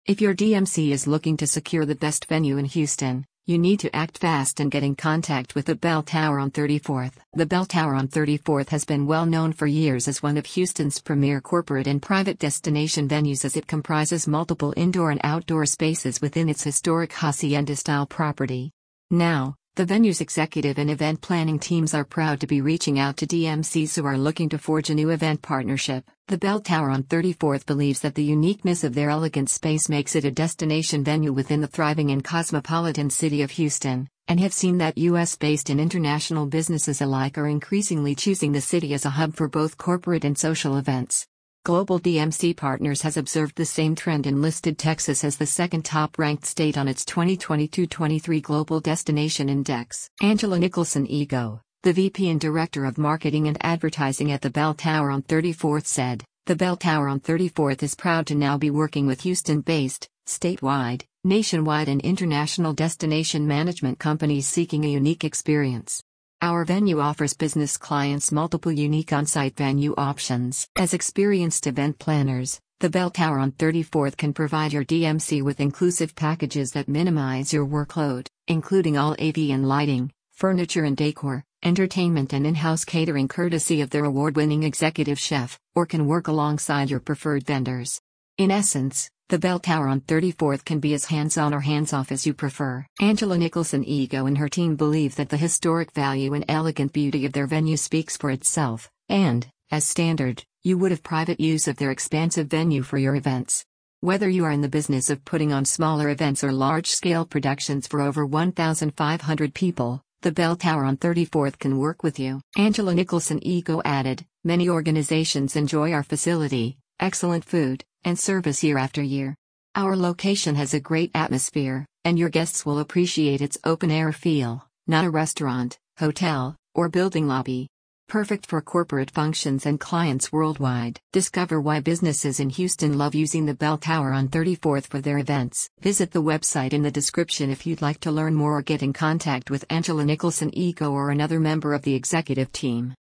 If your DMC is looking to secure the best venue in Houston, you need to act fast and get in contact with the Bell Tower on 34th. The Bell Tower on 34th has been well known for years as one of Houston's premier corporate and private destination venues, as it comprises multiple indoor and outdoor spaces within its historic hacienda-style property. Now, the venue's executive and event planning teams are proud to be reaching out to DMCs who are looking to forge a new event partnership. The Bell Tower on 34th believes that the uniqueness of their elegant space makes it a destination venue within the thriving and cosmopolitan city of Houston, and have seen that US-based and international businesses alike are increasingly choosing the city as a hub for both corporate and social events. Global DMC Partners has observed the same trend and listed Texas as the second top-ranked state on its 2022-23 Global Destination Index. Angela Nicholson Ego, the VP and Director of Marketing and Advertising at the Bell Tower on 34th, said, "The Bell Tower on 34th is proud to now be working with Houston-based, statewide, nationwide and international destination management companies seeking a unique experience. Our venue offers business clients multiple unique on-site venue options. As experienced event planners, the Bell Tower on 34th can provide your DMC with inclusive packages that minimize your workload, including all AV and lighting, furniture and decor, entertainment and in-house catering courtesy of their award-winning executive chef, or can work alongside your preferred vendors. In essence, the Bell Tower on 34th can be as hands-on or hands-off as you prefer." Angela Nicholson Ego and her team believe that the historic value and elegant beauty of their venue speaks for itself, and, as standard, you would have private use of their expansive venue for your events. Whether you are in the business of putting on smaller events or large-scale productions for over 1,500 people, the Bell Tower on 34th can work with you. Angela Nicholson Ego added, "Many organizations enjoy our facility, excellent food, and service year after year. Our location has a great atmosphere, and your guests will appreciate its open-air feel, not a restaurant, hotel, or building lobby. Perfect for corporate functions and clients worldwide." Discover why businesses in Houston love using the Bell Tower on 34th for their events. Visit the website in the description if you'd like to learn more or get in contact with Angela Nicholson Ego or another member of the executive team.